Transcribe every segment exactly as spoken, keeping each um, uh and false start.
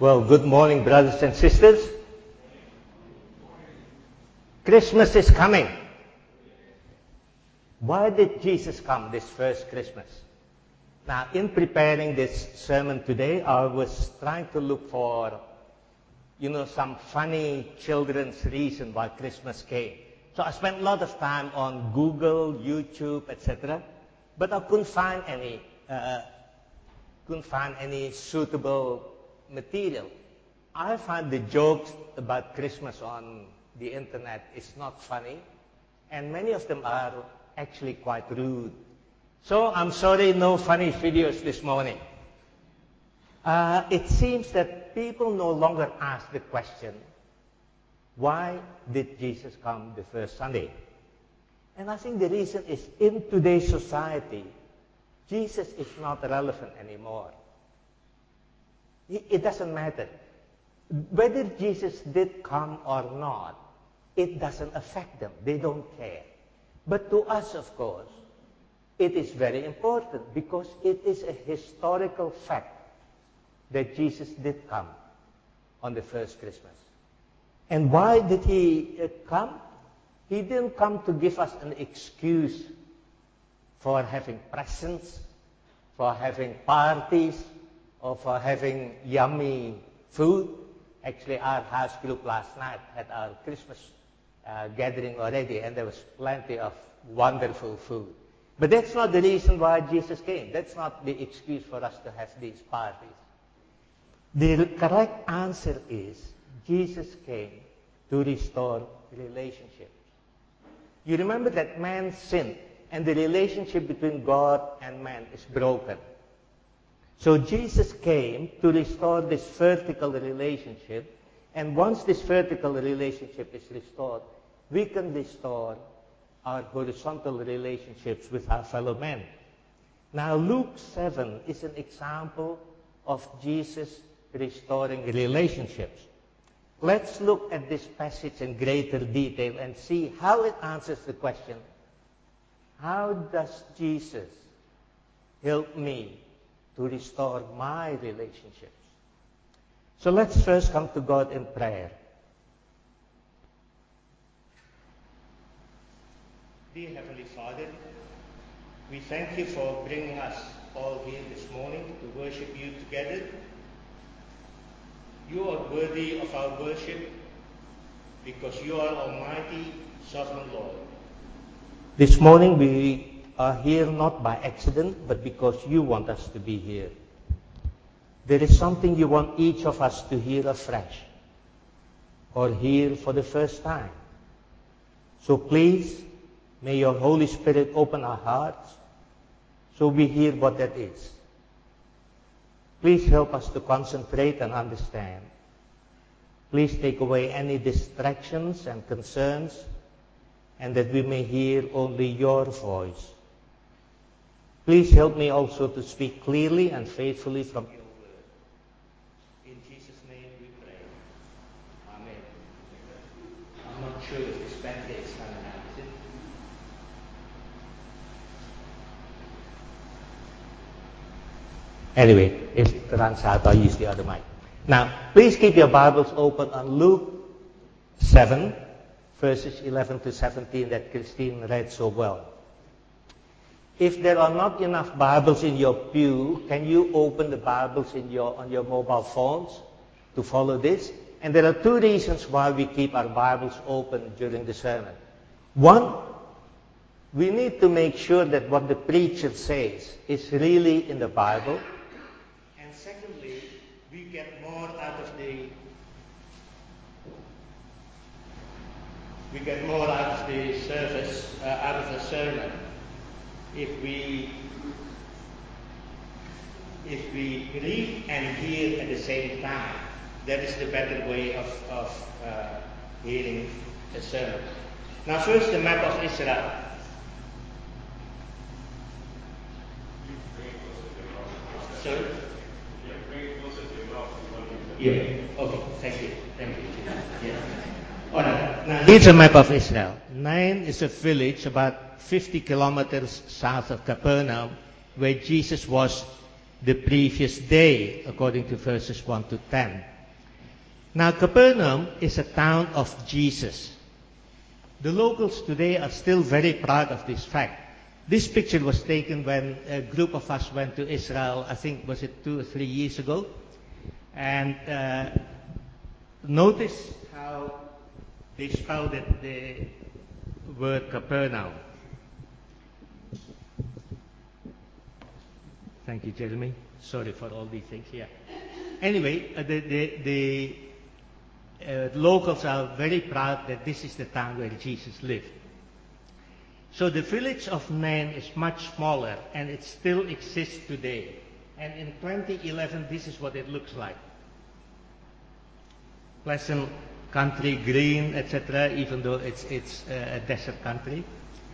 Well, good morning, brothers and sisters. Christmas is coming. Why did Jesus come this first Christmas? Now, in preparing this sermon today, I was trying to look for, you know, some funny children's reason why Christmas came. So I spent a lot of time on Google, YouTube, et cetera, but I couldn't find any, uh, couldn't find any suitable material. I find the jokes about Christmas on the internet is not funny, and many of them are actually quite rude. So I'm sorry, no funny videos this morning. Uh, it seems that people no longer ask the question, why did Jesus come the first Sunday? And I think the reason is in today's society, Jesus is not relevant anymore. It doesn't matter. Whether Jesus did come or not, it doesn't affect them. They don't care. But to us, of course, it is very important because it is a historical fact that Jesus did come on the first Christmas. And why did he uh, come? He didn't come to give us an excuse for having presents, for having parties, or for having yummy food. Actually, our house group last night had our Christmas uh, gathering already, and there was plenty of wonderful food. But that's not the reason why Jesus came. That's not the excuse for us to have these parties. The correct answer is Jesus came to restore relationships. You remember that man sinned, and the relationship between God and man is broken. So Jesus came to restore this vertical relationship, and once this vertical relationship is restored, we can restore our horizontal relationships with our fellow men. Now, Luke seven is an example of Jesus restoring relationships. Let's look at this passage in greater detail and see how it answers the question, how does Jesus help me to restore my relationships? So let's first come to God in prayer. Dear Heavenly Father, we thank you for bringing us all here this morning to worship you together. You are worthy of our worship because you are Almighty, Sovereign Lord. This morning we are here not by accident, but because you want us to be here. There is something you want each of us to hear afresh or hear for the first time. So please, may your Holy Spirit open our hearts so we hear what that is. Please help us to concentrate and understand. Please take away any distractions and concerns, and that we may hear only your voice. Please help me also to speak clearly and faithfully from your word. In Jesus' name we pray. Amen. I'm not sure if this battery is coming out, is it? Anyway, if it runs out, I'll use the other mic. Now, please keep your Bibles open on Luke seven, verses eleven to seventeen that Christine read so well. If there are not enough Bibles in your pew, can you open the Bibles in your, on your mobile phones to follow this? And there are two reasons why we keep our Bibles open during the sermon. One, we need to make sure that what the preacher says is really in the Bible. And secondly, we get more out of the we get more out of the service, uh, out of the sermon, if we if we read and hear at the same time. That is the better way of, of uh, hearing a sermon. Now, first, the map of Israel. Sorry? Yeah. Okay. Thank you. Thank you. Yeah. All right. Now, here's a map of Israel. Nain is a village about fifty kilometers south of Capernaum, where Jesus was the previous day, according to verses one to ten. Now, Capernaum is a town of Jesus. The locals today are still very proud of this fact. This picture was taken when a group of us went to Israel, I think, was it two or three years ago? And uh, notice how they spelled it, the word Capernaum. Thank you, Jeremy. Sorry for all these things here. Anyway, uh, the, the, the uh, locals are very proud that this is the town where Jesus lived. So the village of Nain is much smaller, and it still exists today. And in twenty eleven, this is what it looks like. Pleasant country, green, et cetera, even though it's, it's uh, a desert country.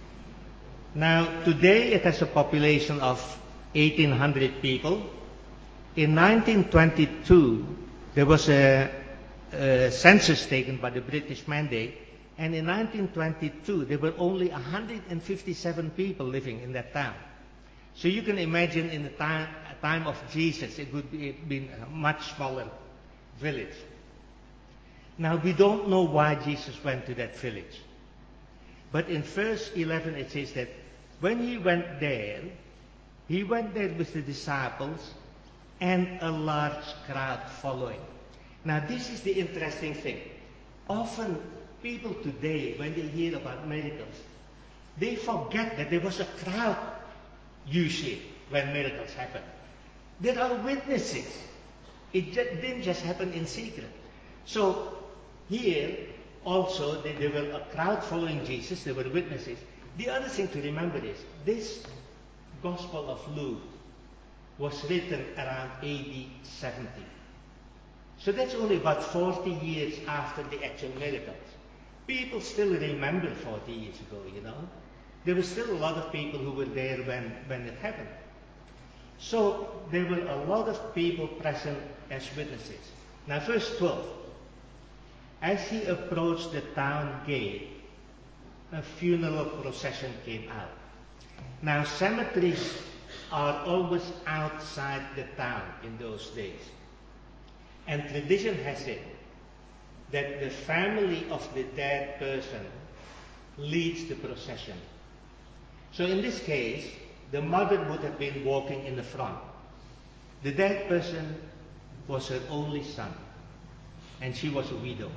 Now, today it has a population of eighteen hundred people. In nineteen twenty-two, there was a, a census taken by the British Mandate, and in nineteen twenty-two, there were only one hundred fifty-seven people living in that town. So you can imagine in the time, time of Jesus, it would be been a much smaller village. Now, we don't know why Jesus went to that village. But in verse eleven, it says that when he went there, he went there with the disciples and a large crowd following. Now, this is the interesting thing. Often, people today, when they hear about miracles, they forget that there was a crowd usually when miracles happen. There are witnesses. It just, didn't just happen in secret. So, here, also, there were a crowd following Jesus, there were witnesses. The other thing to remember is, this Gospel of Luke was written around A D seventy. So that's only about forty years after the actual miracles. People still remember forty years ago, you know. There were still a lot of people who were there when, when it happened. So there were a lot of people present as witnesses. Now, verse twelve. As he approached the town gate, a funeral procession came out. Now, cemeteries are always outside the town in those days. And tradition has it that the family of the dead person leads the procession. So in this case, the mother would have been walking in the front. The dead person was her only son, and she was a widow.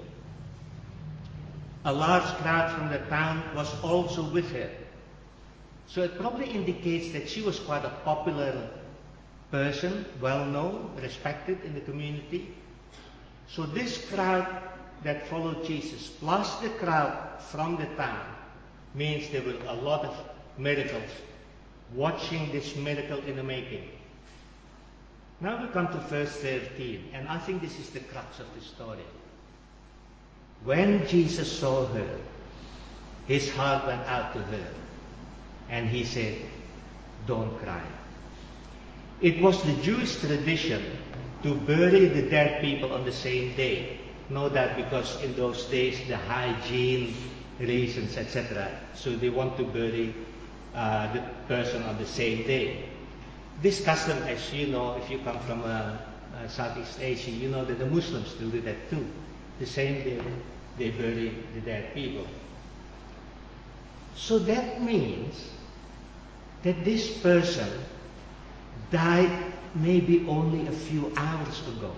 A large crowd from the town was also with her. So it probably indicates that she was quite a popular person, well known, respected in the community. So this crowd that followed Jesus, plus the crowd from the town, means there were a lot of miracles, watching this miracle in the making. Now we come to verse thirteen, and I think this is the crux of the story. When Jesus saw her, his heart went out to her, and he said, "Don't cry." It was the Jewish tradition to bury the dead people on the same day. No doubt because in those days the hygiene reasons, et cetera. So they want to bury uh, the person on the same day. This custom, as you know, if you come from uh, uh, Southeast Asia, you know that the Muslims still do that too. The same day they bury the dead people. So that means that this person died maybe only a few hours ago.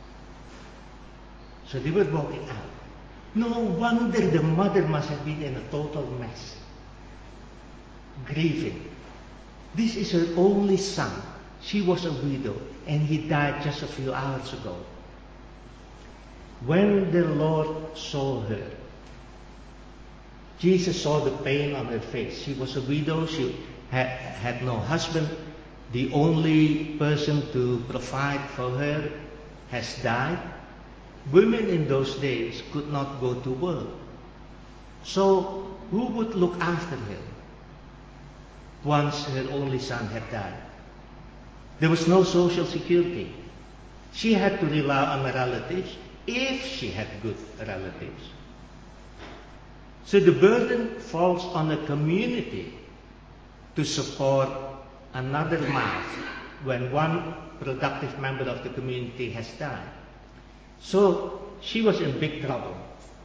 So they were walking out. No wonder the mother must have been in a total mess, grieving. This is her only son. She was a widow, and he died just a few hours ago. When the Lord saw her, Jesus saw the pain on her face. She was a widow. She had, had no husband. The only person to provide for her has died. Women in those days could not go to work. So who would look after her once her only son had died? There was no social security. She had to rely on her relatives, if she had good relatives. So the burden falls on the community to support another mouth when one productive member of the community has died. So she was in big trouble.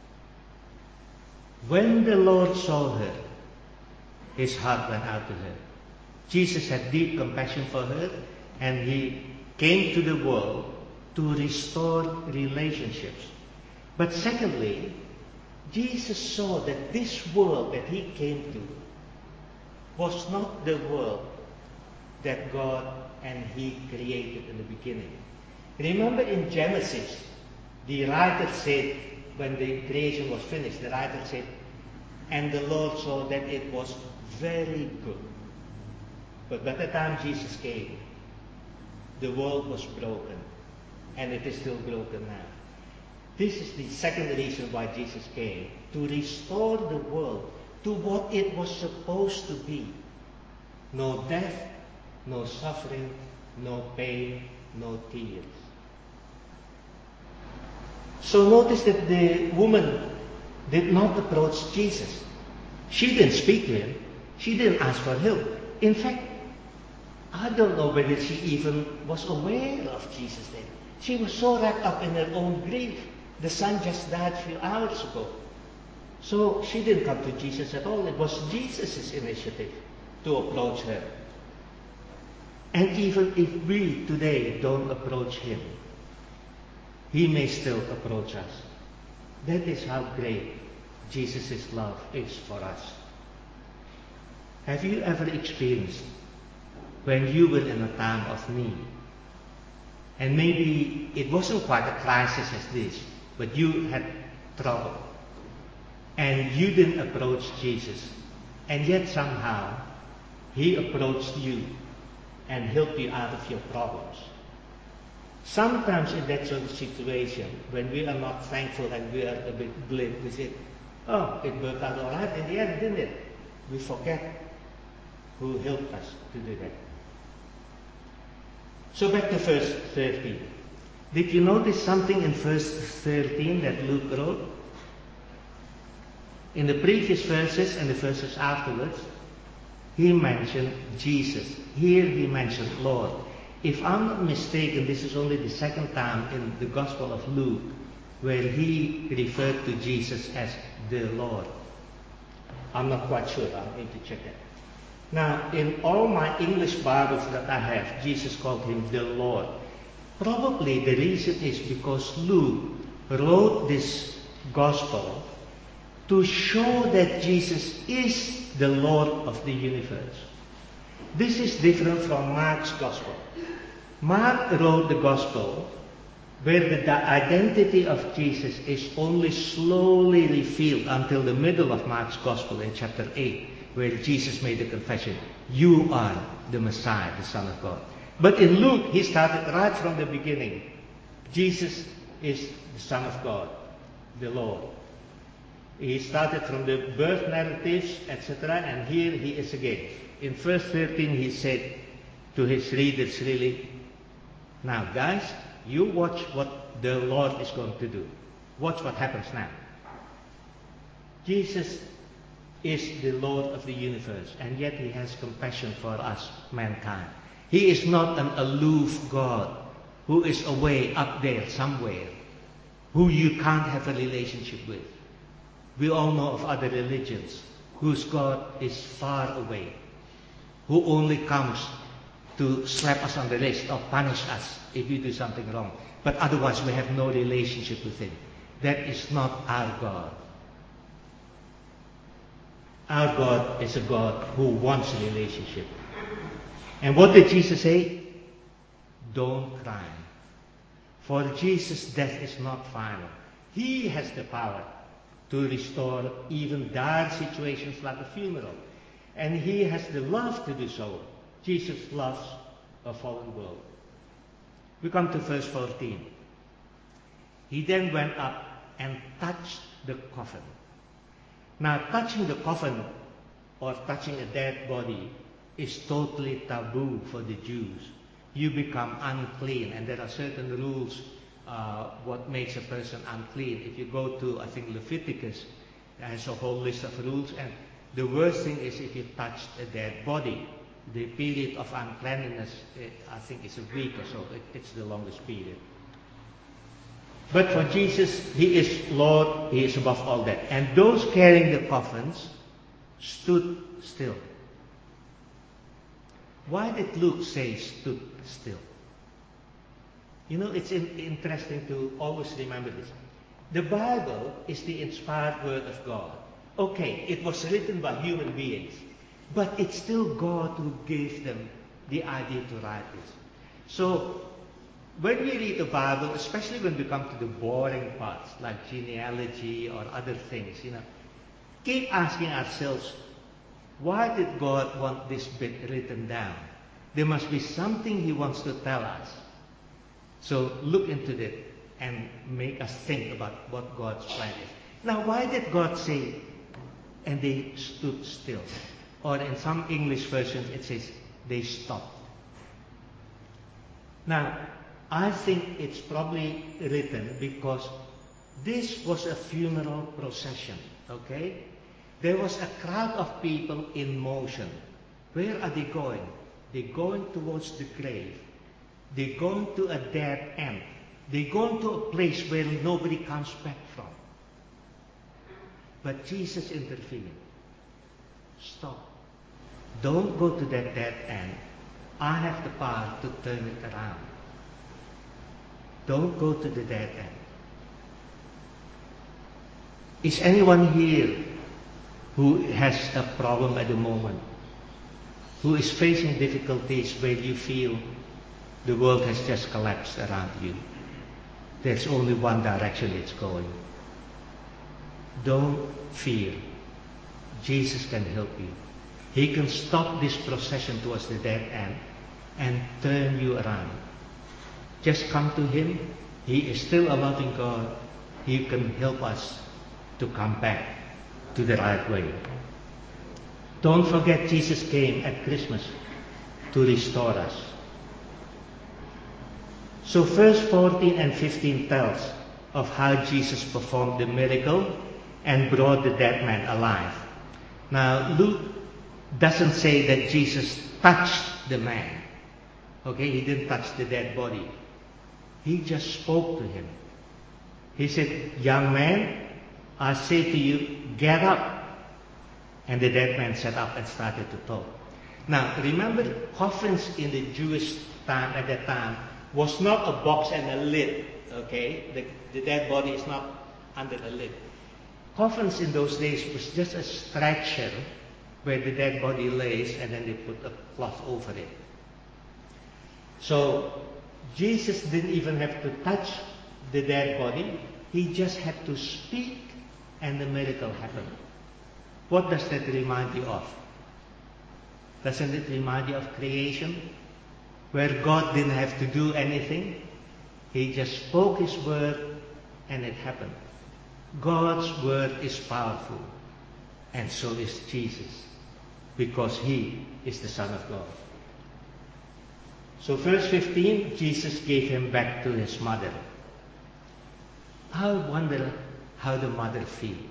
When the Lord saw her, his heart went out to her. Jesus had deep compassion for her, and he came to the world to restore relationships. But secondly, Jesus saw that this world that he came to was not the world that God and he created in the beginning. Remember in Genesis, the writer said, when the creation was finished, the writer said, and the Lord saw that it was very good. But by the time Jesus came, the world was broken, and it is still broken now. This is the second reason why Jesus came, to restore the world to what it was supposed to be. No death, no suffering, no pain, no tears. So notice that the woman did not approach Jesus. She didn't speak to him. She didn't ask for help. In fact, I don't know whether she even was aware of Jesus then. She was so wrapped up in her own grief. The son just died a few hours ago. So she didn't come to Jesus at all. It was Jesus' initiative to approach her. And even if we today don't approach him, he may still approach us. That is how great Jesus' love is for us. Have you ever experienced when you were in a time of need, and maybe it wasn't quite a crisis as this, but you had trouble, and you didn't approach Jesus, and yet somehow he approached you and helped you out of your problems? Sometimes in that sort of situation, when we are not thankful and we are a bit glib, we say, oh, it worked out all right in the end, didn't it? We forget who helped us to do that. So back to verse thirteen. Did you notice something in verse thirteen that Luke wrote? In the previous verses and the verses afterwards, he mentioned Jesus. Here he mentioned Lord. If I'm not mistaken, this is only the second time in the Gospel of Luke where he referred to Jesus as the Lord. I'm not quite sure. I need to check that. Now, in all my English Bibles that I have, Jesus called him the Lord. Probably the reason is because Luke wrote this Gospel to show that Jesus is the Lord of the universe. This is different from Mark's Gospel. Mark wrote the Gospel where the, the identity of Jesus is only slowly revealed until the middle of Mark's Gospel in chapter eight, where Jesus made the confession, you are the Messiah, the Son of God. But in Luke, he started right from the beginning. Jesus is the Son of God, the Lord. He started from the birth narratives, et cetera, and here he is again. In verse thirteen, he said to his readers, really, now guys, you watch what the Lord is going to do. Watch what happens now. Jesus is the Lord of the universe, and yet he has compassion for us, mankind. He is not an aloof God who is away up there somewhere, who you can't have a relationship with. We all know of other religions whose God is far away, who only comes to slap us on the wrist or punish us if we do something wrong. But otherwise we have no relationship with him. That is not our God. Our God is a God who wants a relationship. And what did Jesus say? Don't cry. For Jesus, death is not final. He has the power to restore even dire situations like a funeral. And he has the love to do so. Jesus loves a fallen world. We come to verse fourteen. He then went up and touched the coffin. Now, touching the coffin or touching a dead body is totally taboo for the Jews. You become unclean, and there are certain rules uh, what makes a person unclean. If you go to, I think, Leviticus, it has a whole list of rules, and the worst thing is if you touch a dead body. The period of uncleanliness, it, I think, is a week or so. It, it's the longest period. But for Jesus, He is Lord, He is above all that. And those carrying the coffins stood still. Why did Luke say stood still? You know, it's in, interesting to always remember this. The Bible is the inspired word of God. Okay, it was written by human beings, but it's still God who gave them the idea to write this. So, when we read the Bible, especially when we come to the boring parts, like genealogy or other things, you know, keep asking ourselves, why did God want this bit written down? There must be something He wants to tell us. So look into it and make us think about what God's plan is. Now, why did God say, and they stood still? Or in some English versions it says, they stopped. Now, I think it's probably written because this was a funeral procession, okay? There was a crowd of people in motion. Where are they going? They're going towards the grave. They're going to a dead end. They're going to a place where nobody comes back from. But Jesus intervened. Stop. Don't go to that dead end. I have the power to turn it around. Don't go to the dead end. Is anyone here who has a problem at the moment? Who is facing difficulties where you feel the world has just collapsed around you? There's only one direction it's going. Don't fear. Jesus can help you. He can stop this procession towards the dead end and turn you around. Just come to Him. He is still a loving God. He can help us to come back to the right way. Don't forget, Jesus came at Christmas to restore us. So verse fourteen and fifteen tells of how Jesus performed the miracle and brought the dead man alive. Now, Luke doesn't say that Jesus touched the man. Okay, He didn't touch the dead body. He just spoke to him. He said, young man, I say to you, get up. And the dead man sat up and started to talk. Now, remember, coffins in the Jewish time at that time was not a box and a lid. Okay, the, the dead body is not under a lid. Coffins in those days was just a stretcher where the dead body lays, and then they put a cloth over it. So Jesus didn't even have to touch the dead body. He just had to speak, and the miracle happened. What does that remind you of? Doesn't it remind you of creation? Where God didn't have to do anything. He just spoke His word and it happened. God's word is powerful. And so is Jesus. Because He is the Son of God. So verse fifteen, Jesus gave him back to his mother. I wonder how the mother feels.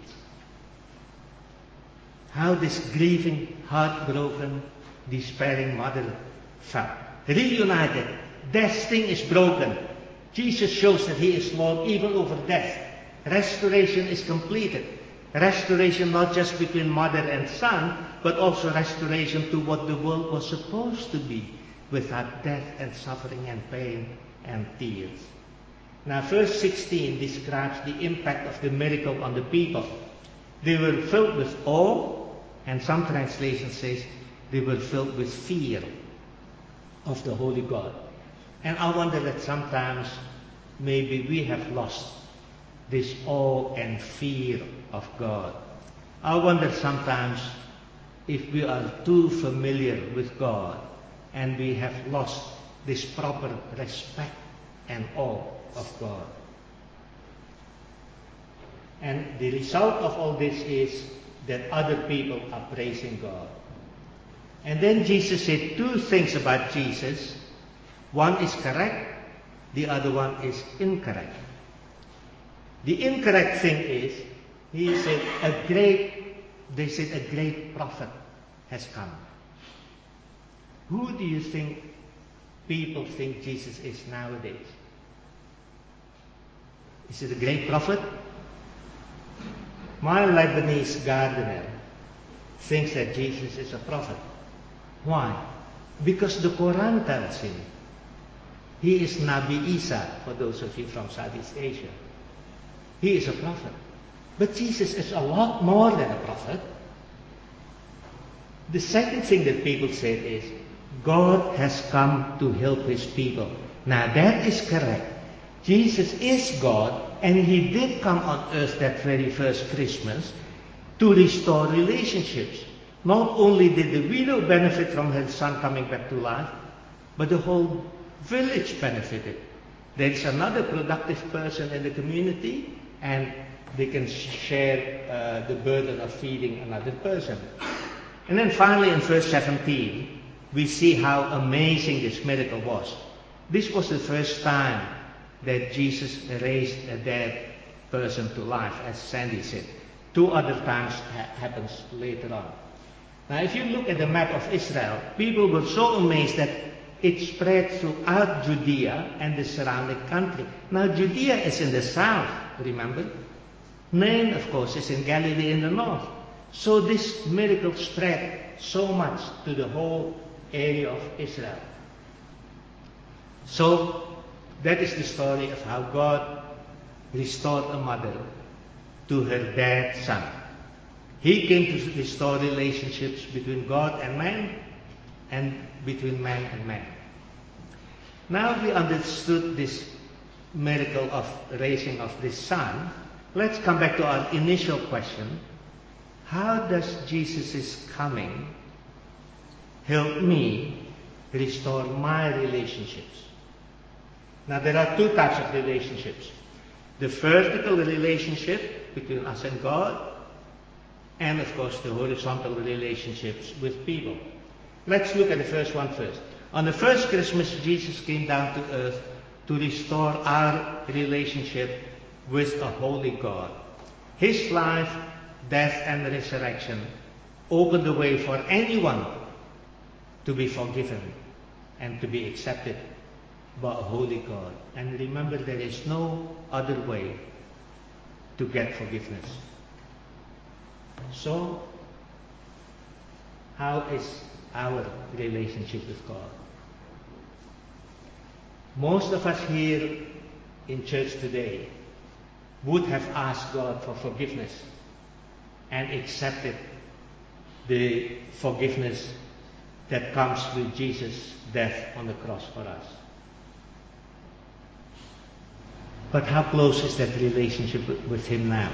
How this grieving, heartbroken, despairing mother felt. Reunited. Death's sting is broken. Jesus shows that He is Lord even over death. Restoration is completed. Restoration not just between mother and son, but also restoration to what the world was supposed to be, without death and suffering and pain and tears. Now verse sixteen describes the impact of the miracle on the people. They were filled with awe, and some translation says they were filled with fear of the Holy God. And I wonder that sometimes maybe we have lost this awe and fear of God. I wonder sometimes if we are too familiar with God and we have lost this proper respect and awe of God. And the result of all this is that other people are praising God. And then Jesus said two things about Jesus. One is correct, the other one is incorrect. The incorrect thing is, He said, a great, they said a great prophet has come. Who do you think people think Jesus is nowadays? Is it a great prophet? My Lebanese gardener thinks that Jesus is a prophet. Why? Because the Quran tells him he is Nabi Isa, for those of you from Southeast Asia. He is a prophet. But Jesus is a lot more than a prophet. The second thing that people say is, God has come to help his people. Now that is correct. Jesus is God, and he did come on earth that very first Christmas to restore relationships. Not only did the widow benefit from her son coming back to life, but the whole village benefited. There is another productive person in the community, and they can share uh, the burden of feeding another person. And then finally in verse seventeen, we see how amazing this miracle was. This was the first time that Jesus raised a dead person to life, as Sandy said. Two other times ha- happens later on. Now if you look at the map of Israel, people were so amazed that it spread throughout Judea and the surrounding country. Now Judea is in the south, remember? Nain, of course, is in Galilee in the north. So this miracle spread so much to the whole area of Israel. So that is the story of how God restored a mother to her dead son. He came to restore relationships between God and man, and between man and man. Now we understood this miracle of raising of this son. Let's come back to our initial question. How does Jesus' coming help me restore my relationships? Now there are two types of relationships. The vertical relationship between us and God, and of course the horizontal relationships with people. Let's look at the first one first. On the first Christmas, Jesus came down to earth to restore our relationship with a holy God. His life, death, and resurrection opened the way for anyone to be forgiven and to be accepted by a holy God. And remember, there is no other way to get forgiveness. So, how is our relationship with God? Most of us here in church today would have asked God for forgiveness and accepted the forgiveness that comes with Jesus' death on the cross for us. But how close is that relationship with Him now?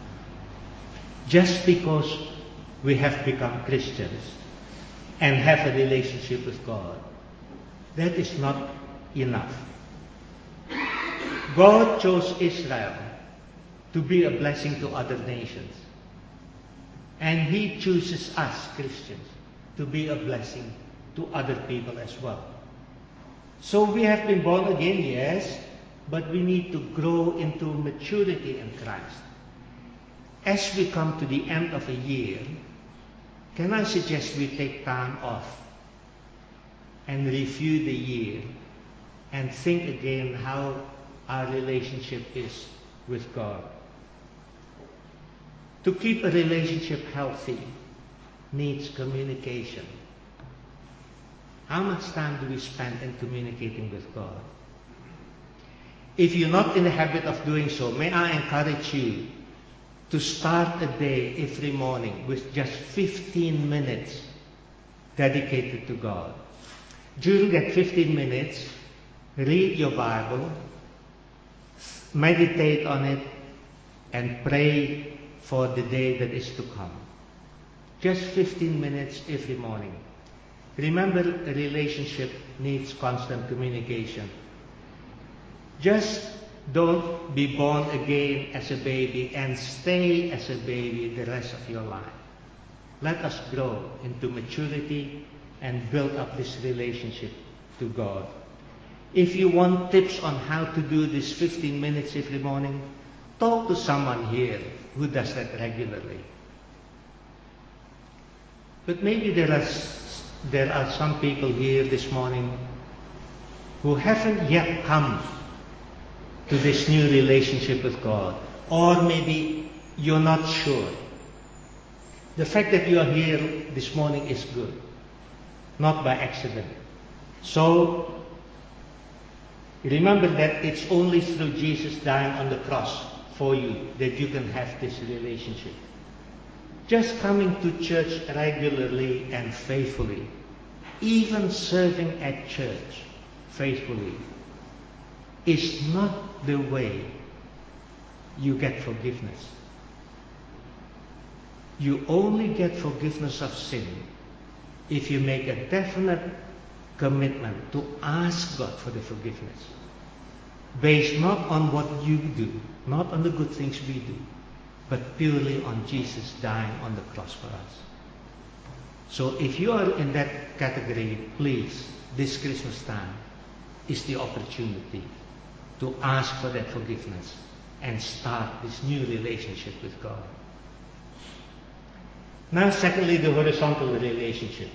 Just because we have become Christians and have a relationship with God, that is not enough. God chose Israel to be a blessing to other nations. And He chooses us, Christians, to be a blessing to other people as well. So we have been born again, yes, but we need to grow into maturity in Christ. As we come to the end of a year, can I suggest we take time off and review the year and think again how our relationship is with God? To keep a relationship healthy needs communication. How much time do we spend in communicating with God? If you're not in the habit of doing so, may I encourage you to start a day every morning with just fifteen minutes dedicated to God. During that fifteen minutes, read your Bible, meditate on it, and pray for the day that is to come. Just fifteen minutes every morning. Remember, a relationship needs constant communication. Just don't be born again as a baby and stay as a baby the rest of your life. Let us grow into maturity and build up this relationship to God. If you want tips on how to do this fifteen minutes every morning, talk to someone here who does that regularly. But maybe there are, there are some people here this morning who haven't yet come to this new relationship with God. Or maybe you're not sure. The fact that you are here this morning is good, not by accident. So, remember that it's only through Jesus dying on the cross for you that you can have this relationship. Just coming to church regularly and faithfully, even serving at church faithfully, is not the way you get forgiveness. You only get forgiveness of sin if you make a definite commitment to ask God for the forgiveness, based not on what you do, not on the good things we do, but purely on Jesus dying on the cross for us. So if you are in that category, please, this Christmas time is the opportunity to ask for that forgiveness and start this new relationship with God. Now, secondly, the horizontal relationships.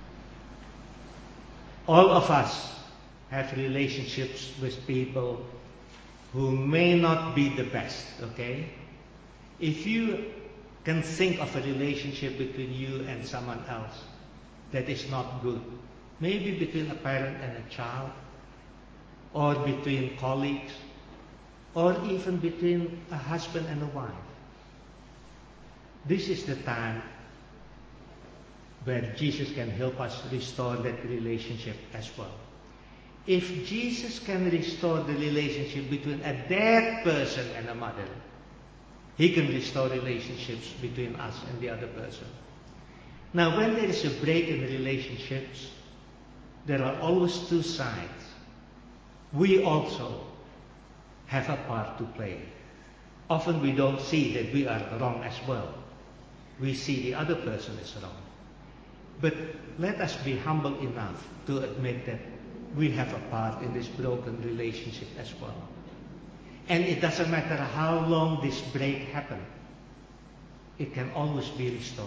All of us have relationships with people who may not be the best, okay? If you can think of a relationship between you and someone else that is not good, maybe between a parent and a child, or between colleagues, or even between a husband and a wife, this is the time where Jesus can help us restore that relationship as well. If Jesus can restore the relationship between a dead person and a mother, He can restore relationships between us and the other person. Now, when there is a break in relationships, there are always two sides. We also have a part to play. Often we don't see that we are wrong as well. We see the other person is wrong. But let us be humble enough to admit that we have a part in this broken relationship as well. And it doesn't matter how long this break happened, it can always be restored.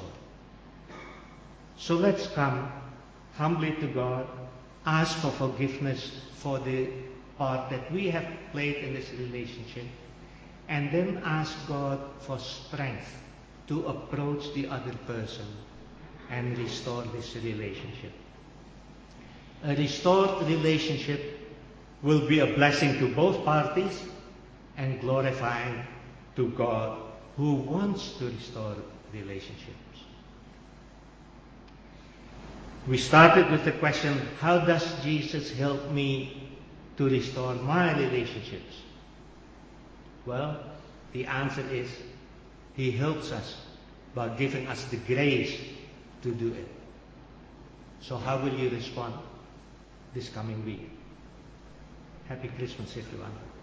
So let's come humbly to God, ask for forgiveness for the part that we have played in this relationship, and then ask God for strength to approach the other person and restore this relationship. A restored relationship will be a blessing to both parties and glorifying to God, who wants to restore relationships. We started with the question, how does Jesus help me to restore my relationships? Well, the answer is, He helps us by giving us the grace to do it. So how will you respond this coming week? Happy Christmas, everyone.